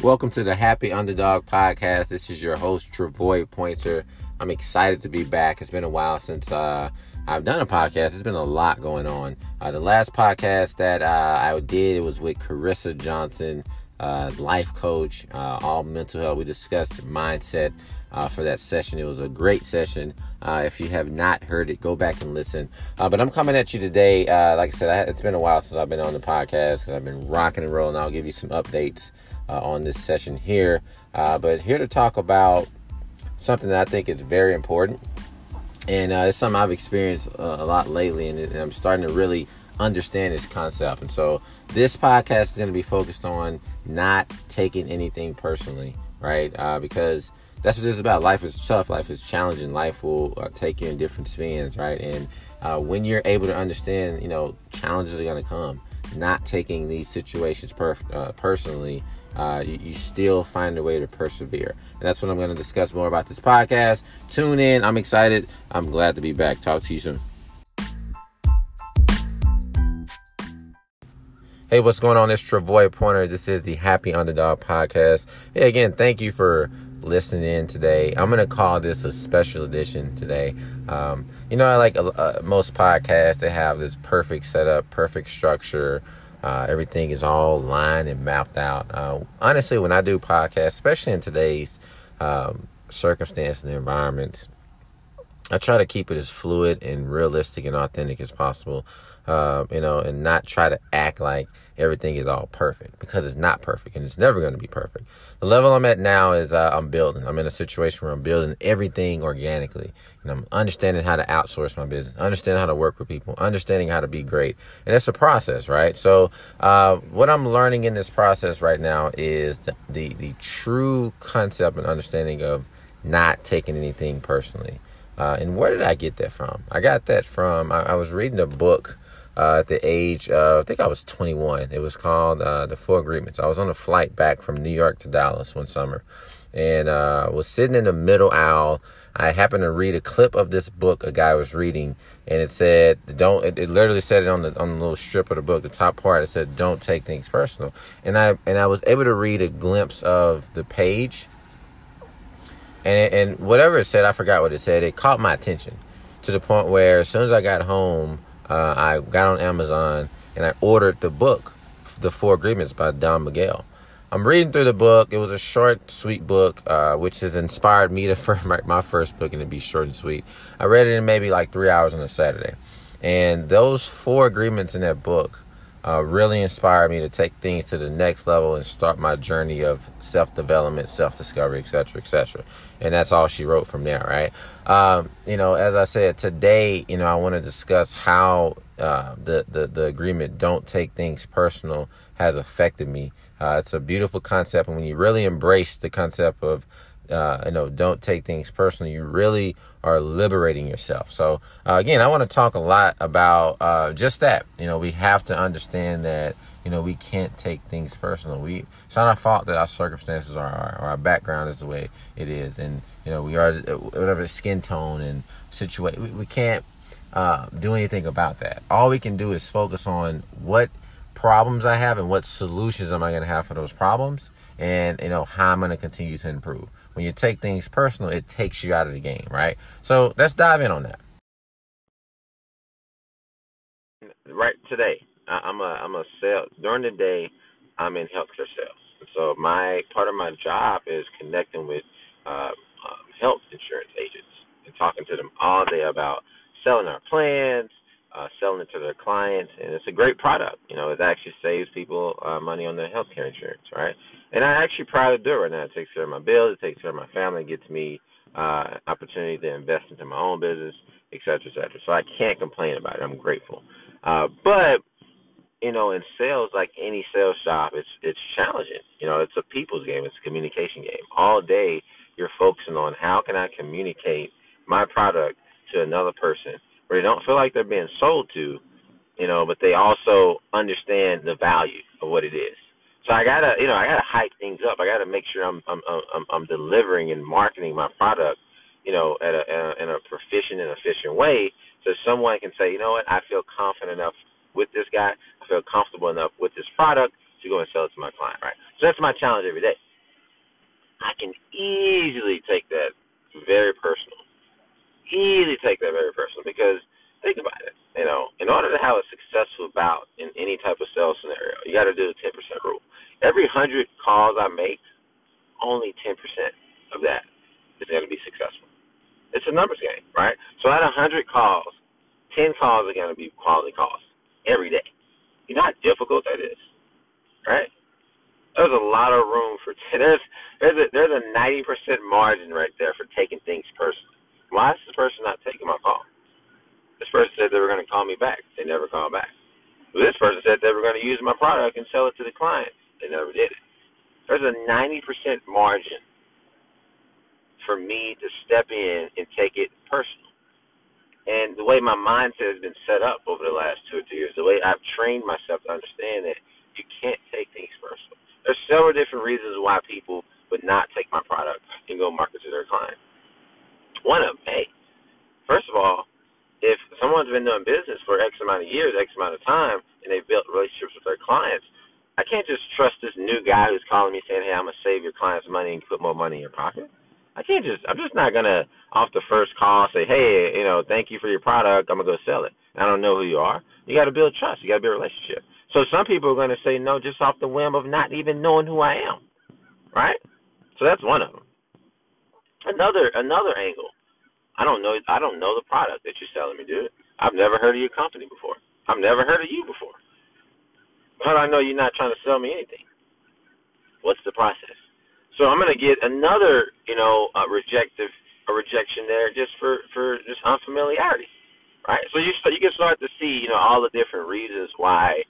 Welcome to the Happy Underdog Podcast. This is your host, Travoy Pointer. I'm excited to be back. It's been a while since I've done a podcast. There's been a lot going on. The last podcast that I did, it was with Carissa Johnson, life coach, all mental health. We discussed mindset for that session. It was a great session. If you have not heard it, go back and listen. But I'm coming at you today. Like I said, it's been a while since I've been on the podcast because I've been rocking and rolling. I'll give you some updates on this session here. But here to talk about something that I think is very important. And it's something I've experienced a lot lately. And I'm starting to really understand this concept. And so this podcast is going to be focused on not taking anything personally, right? Because that's what it's about. Life is tough. Life is challenging. Life will take you in different spins, right? And when you're able to understand, challenges are going to come. Not taking these situations personally, you still find a way to persevere. And that's what I'm going to discuss more about this podcast. Tune in. I'm excited. I'm glad to be back. Talk to you soon. Hey, what's going on? It's Travoy Pointer. This is the Happy Underdog Podcast. Hey, again, thank you for listening in today. I'm going to call this a special edition today. I like most podcasts, they have this perfect setup, perfect structure. Everything is all lined and mapped out. Honestly, when I do podcasts, especially in today's circumstance and environments, I try to keep it as fluid and realistic and authentic as possible, and not try to act like everything is all perfect, because it's not perfect and it's never going to be perfect. The level I'm at now is I'm building. I'm in a situation where I'm building everything organically, and I'm understanding how to outsource my business, understanding how to work with people, understanding how to be great. And it's a process, right? So what I'm learning in this process right now is the true concept and understanding of not taking anything personally. And where did I get that from? I got that from, I was reading a book at the age of, I think I was 21. It was called The Four Agreements. I was on a flight back from New York to Dallas one summer, and was sitting in the middle aisle. I happened to read a clip of this book a guy was reading, and it said, it literally said it on the little strip of the book, the top part, it said, don't take things personal. And I was able to read a glimpse of the page. And whatever it said, I forgot what it said. It caught my attention to the point where as soon as I got home, I got on Amazon and I ordered the book, The Four Agreements by Don Miguel. I'm reading through the book. It was a short, sweet book, which has inspired me to write my first book and to be short and sweet. I read it in maybe like 3 hours on a Saturday. And those four agreements in that book really inspired me to take things to the next level and start my journey of self-development, self-discovery, et cetera, et cetera. And that's all she wrote from there, right? As I said, today, I want to discuss how the agreement, don't take things personal, has affected me. It's a beautiful concept. And when you really embrace the concept of don't take things personally, you really are liberating yourself. So again, I want to talk a lot about just that. We have to understand that we can't take things personal. It's not our fault that our circumstances are or our background is the way it is, and we are whatever skin tone and situation. We can't do anything about that. All we can do is focus on what problems I have and what solutions am I going to have for those problems, and how I'm going to continue to improve. When you take things personal, it takes you out of the game, right? So let's dive in on that. Right today, I'm a sales. During the day, I'm in healthcare sales. So part of my job is connecting with health insurance agents and talking to them all day about selling our plans, selling it to their clients, and it's a great product. It actually saves people money on their healthcare insurance, right? And I actually proud to do it right now. It takes care of my bills, it takes care of my family, it gets me opportunity to invest into my own business, et cetera, et cetera. So I can't complain about it. I'm grateful. But in sales, like any sales job, it's challenging. It's a people's game. It's a communication game. All day, you're focusing on how can I communicate my product to another person where they don't feel like they're being sold to, but they also understand the value of what it is. So I gotta hype things up. I gotta make sure I'm delivering and marketing my product, in a proficient and efficient way, so someone can say, I feel confident enough with this guy. I feel comfortable enough with this product to go and sell it to my client, right? So that's my challenge every day. I can easily take that very personal. Easily take that very personal because think about it. In order to have a successful bout in any type of sales scenario, you got to do the 10% rule. Every 100 calls I make, only 10% of that is going to be successful. It's a numbers game, right? So out of 100 calls, 10 calls are going to be quality calls every day. You know how difficult that is, right? There's a lot of room for there's a 90% margin right there for taking things personally. Why is this person not taking my call? This person said they were going to call me back. They never called back. This person said they were going to use my product and sell it to the client. They never did it. There's a 90% margin for me to step in and take it personal. And the way my mindset has been set up over the last 2 or 3 years, the way I've trained myself to understand that you can't take things personal. There's several different reasons why people would not take my product and go market to their client. One of them, hey, first of all, if someone's been doing business for X amount of years, X amount of time, and they've built relationships with their clients, I can't just trust this new guy who's calling me saying, hey, I'm going to save your client's money and put more money in your pocket. I'm just not going to, off the first call, say, hey, thank you for your product. I'm going to go sell it. I don't know who you are. You got to build trust. You got to build a relationship. So some people are going to say no just off the whim of not even knowing who I am, right? So that's one of them. Another angle. I don't know the product that you're selling me, dude. I've never heard of your company before. I've never heard of you before. How do I know you're not trying to sell me anything? What's the process? So I'm going to get another, rejection there just for just unfamiliarity, right? So you can start to see, all the different reasons why,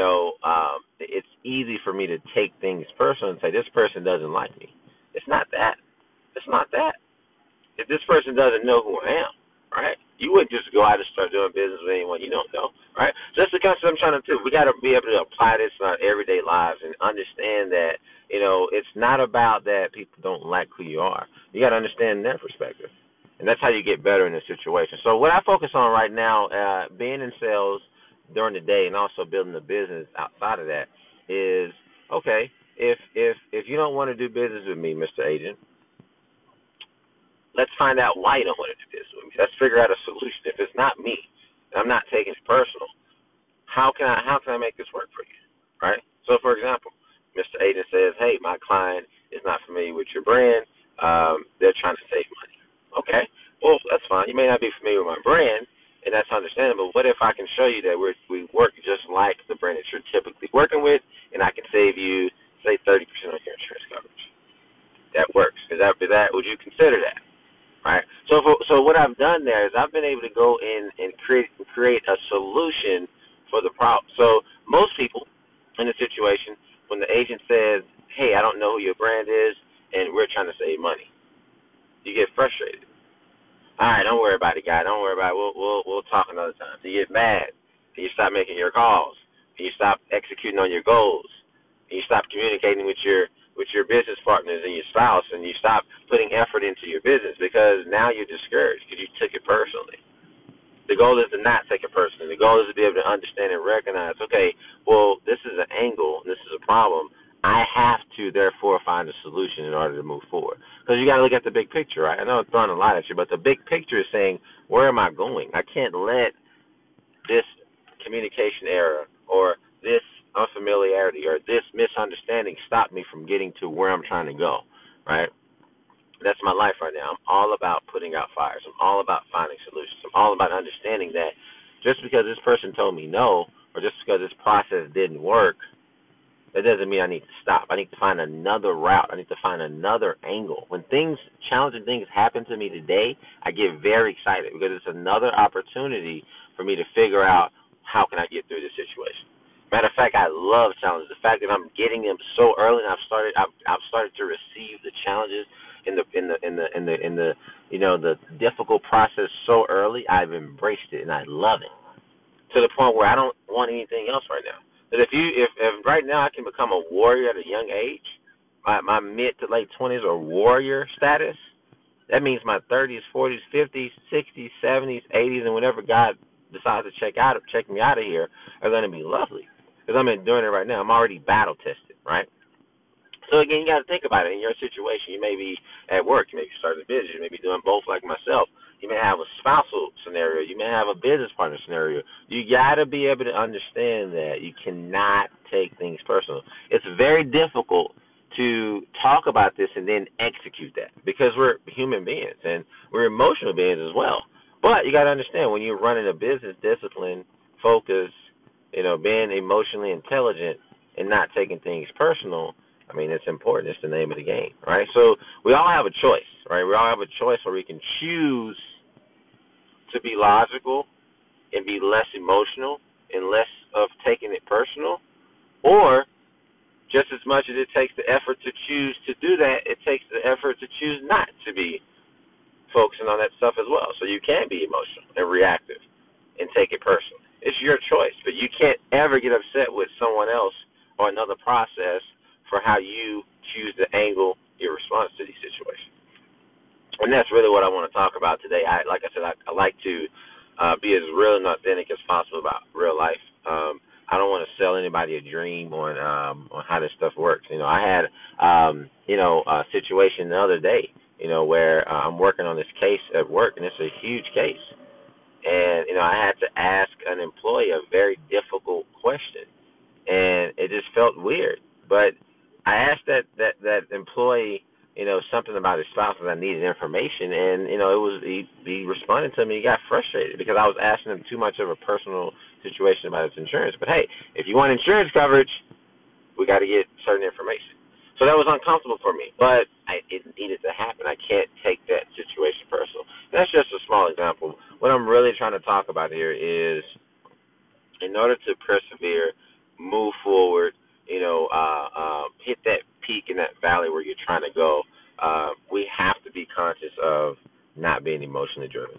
it's easy for me to take things personal and say this person doesn't like me. It's not that. It's not that. If this person doesn't know who I am, right? You wouldn't just go out and start doing business with anyone you don't know, right? So that's the concept I'm trying to do. We got to be able to apply this in our everyday lives and understand that, it's not about that people don't like who you are. You got to understand their perspective. And that's how you get better in a situation. So what I focus on right now, being in sales during the day and also building a business outside of that is, okay, if you don't want to do business with me, Mr. Agent, let's find out why you don't want to do business with me. Let's figure out a solution. If it's not me, and I'm not taking it personal, how can I make this work for you, right? So, for example, Mr. Agent says, hey, my client is not familiar with your brand. They're trying to save money. Okay, well, that's fine. You may not be familiar with my brand, and that's understandable. What if I can show you that we work just like the brand that you're typically working with, and I can save you, say, 30% on your insurance coverage? That works. Would you consider that? Right. So what I've done there is I've been able to go in and create a solution for the problem. So most people in a situation when the agent says, "Hey, I don't know who your brand is, and we're trying to save money," you get frustrated. All right, don't worry about it, guy. Don't worry about it. We'll talk another time. So you get mad, and you stop making your calls, and you stop executing on your goals, and you stop communicating with your business partners and your spouse, and you stop putting effort into your business because now you're discouraged because you took it personally. The goal is to not take it personally. The goal is to be able to understand and recognize, okay, well, this is an angle, this is a problem. I have to, therefore, find a solution in order to move forward. Because you got to look at the big picture, right? I know I'm throwing a lot at you, but the big picture is saying, where am I going? I can't let this communication error or this unfamiliarity or this misunderstanding stop me from getting to where I'm trying to go, right? That's my life right now. I'm all about putting out fires. I'm all about finding solutions. I'm all about understanding that just because this person told me no or just because this process didn't work, that doesn't mean I need to stop. I need to find another route. I need to find another angle. When challenging things happen to me today, I get very excited because it's another opportunity for me to figure out how can I get through this situation. Matter of fact, I love challenges. The fact that I'm getting them so early, and I've started to receive the challenges in the difficult process so early. I've embraced it and I love it to the point where I don't want anything else right now. But if right now I can become a warrior at a young age, my mid to late 20s are warrior status. That means my 30s, 40s, 50s, 60s, 70s, 80s, and whenever God decides to check me out of here, are going to be lovely. Because I'm doing it right now. I'm already battle tested, right? So again, you got to think about it in your situation. You may be at work, you may be starting a business, you may be doing both like myself. You may have a spousal scenario, you may have a business partner scenario. You got to be able to understand that you cannot take things personal. It's very difficult to talk about this and then execute that because we're human beings and we're emotional beings as well. But you got to understand when you're running a business, discipline, focus, being emotionally intelligent and not taking things personal. I mean, it's important. It's the name of the game, right? So we all have a choice, right? We all have a choice where we can choose to be logical and be less emotional and less of taking it personal, or just as much as it takes the effort to choose to do that, it takes the effort to choose not to be focusing on that stuff as well. So you can be emotional and reactive and take it personally. It's your choice, but you can't ever get upset with someone else or another process for how you choose to angle your response to these situations. And that's really what I want to talk about today. Like I said, I like to be as real and authentic as possible about real life. I don't want to sell anybody a dream on how this stuff works. I had a situation the other day, where I'm working on this case at work, and it's a huge case. And I had to ask an employee a very difficult question, and it just felt weird. But I asked that employee, something about his spouse because I needed information, and he responded to me. He got frustrated because I was asking him too much of a personal situation about his insurance. But hey, if you want insurance coverage, we got to get certain information. So that was uncomfortable for me, but it needed to happen. I can't take that situation personal. That's just a small example. What I'm really trying to talk about here is, in order to persevere, move forward, hit that peak in that valley where you're trying to go, we have to be conscious of not being emotionally driven.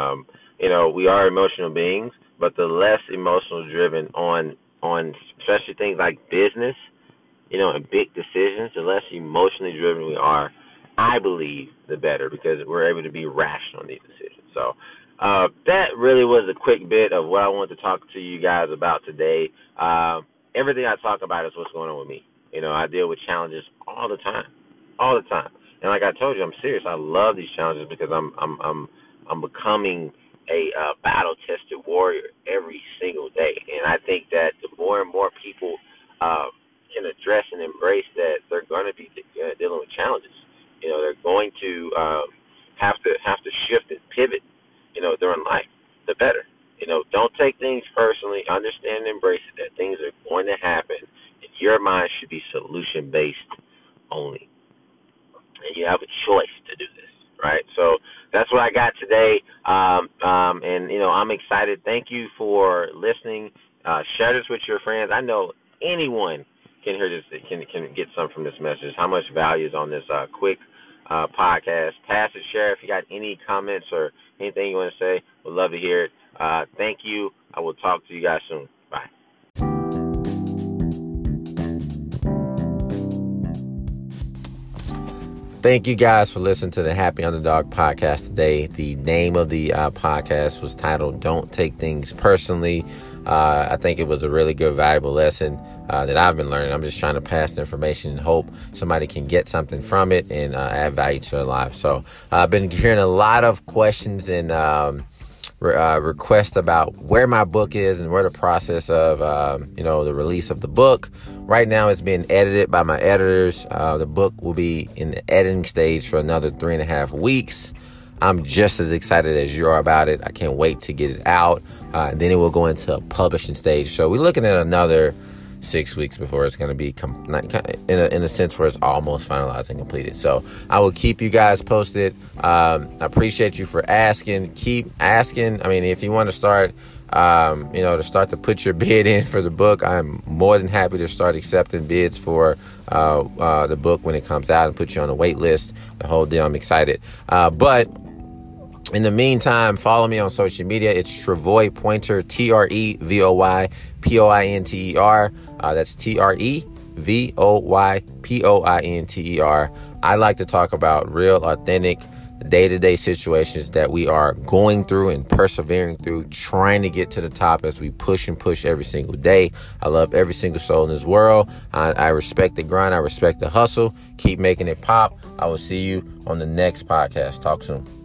We are emotional beings, but the less emotional driven on especially things like business, and big decisions, the less emotionally driven we are, I believe, the better, because we're able to be rational in these decisions. So that really was a quick bit of what I wanted to talk to you guys about today. Everything I talk about is what's going on with me. I deal with challenges all the time. And like I told you, I'm serious. I love these challenges because I'm becoming a battle-tested warrior every single day. And I think that the more and more people can address and embrace that, they're going to be dealing with challenges. They're going to have to shift and pivot, during life, the better. Don't take things personally. Understand and embrace it, that things are going to happen, and your mind should be solution-based only. And you have a choice to do this, right? So that's what I got today, and I'm excited. Thank you for listening. Share this with your friends. I know anyone can hear this, can get something from this message. How much value is on this quick podcast? Pass it, share. If you got any comments or anything you want to say, we'd love to hear it. Thank you. I will talk to you guys soon. Bye. Thank you guys for listening to the Happy Underdog podcast today. The name of the podcast was titled Don't Take Things Personally. I think it was a really good, valuable lesson that I've been learning. I'm just trying to pass the information and hope somebody can get something from it and add value to their life. So I've been hearing a lot of questions and requests about where my book is and where the process of, the release of the book. Right now it's being edited by my editors. The book will be in the editing stage for another 3.5 weeks. I'm just as excited as you are about it. I can't wait to get it out. And then it will go into a publishing stage. So we're looking at another 6 weeks before it's going to be in a sense where it's almost finalized and completed. So I will keep you guys posted. I appreciate you for asking. Keep asking. I mean, if you want to start, to put your bid in for the book, I'm more than happy to start accepting bids for the book when it comes out and put you on a wait list. The whole deal. I'm excited. But in the meantime, follow me on social media. It's Trevoy Pointer, TREVOY POINTER. That's TREVOY POINTER. I like to talk about real, authentic day-to-day situations that we are going through and persevering through, trying to get to the top as we push and push every single day. I love every single soul in this world. I respect the grind. I respect the hustle. Keep making it pop. I will see you on the next podcast. Talk soon.